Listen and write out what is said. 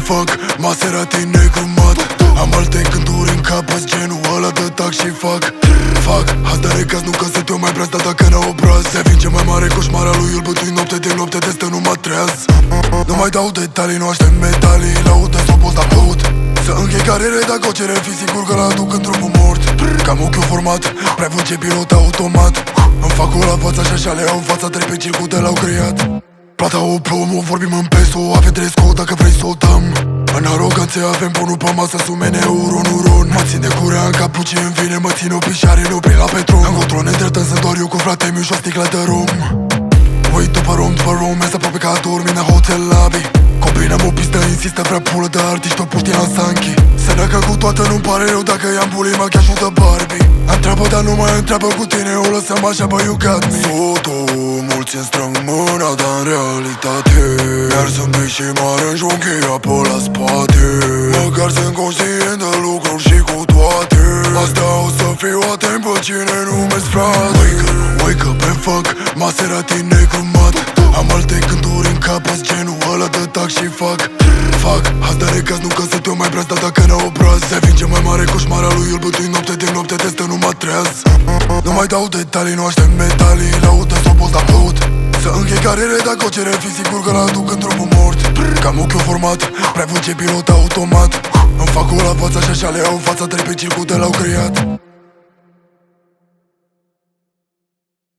fac Maserati negru mat. Am alte gânduri în cap, azi genul ăla de tac și fac Azi de recaz, nu că sunt eu mai breaz, dar dacă n-au obraz devin cel mai mare coșmar al lui. Îl bătui noapte de noapte, de stă nu mă treaz. Nu mai dau detalii, nu aștept metalii. Laudă sau post la băut. Să închei carieră, dacă o cere, fi sigur că l-aduc în trupul mort. Cam ochiul format, prea vând ce pilot automat. Îmi fac o la fața și așa le iau în fața. Trei pe circuit l-au creat. Plata o plomo, vorbim în peso. Avem dress-code dacă vrei să o dăm. În aroganțe avem bunul pe masă, sumene euro, nu ron. Mă țin de curea în cap, ce îmi vine. Mă țin o pișare, nu prin la petron. În control nedreptăm, sunt doar eu cu frate miu și o sticlă de rom. Wait după rom, mi-a aproape ca dormi în hotel lobby. Combinăm o pistă, insistă, vrea pulă de artiști, o puști la Sanchi. Sănăcă cu toată, nu-mi pare rău dacă i-am bully, machiajul de Barbie. Întreabă, dar nu mai întreabă cu tine, o lăsăm așa, bă, you got me. Soto, mulți îmi strâng mâna, dar în realitate mi-ar zâmbi și m-ar înjunchia pe la spate. Măcar sunt conștient de lucruri și cu toate astea o să fiu atent pe cine numesc frate. Wake up and fuck, Maserati negru mat. Am alte gânduri în cap, azi genul ăla de tac și fac Azi de recaz, nu că sunt eu mai breaz, dar dacă n-au obraz devin cel mai mare coșmar al lui. Îl bătui noapte de noapte, de stă nu mă treaz. Nu mai dau detalii, nu aștept metalii. Laudă sau post la băut. Să închei carieră, dacă o cere, fi sigur că l-aduc în trupul mort. Cam ochiul format, prea vând ce pilot automat. Îmi fac o la fața și așa le iau în fața. Trei pe circuit l-au creat.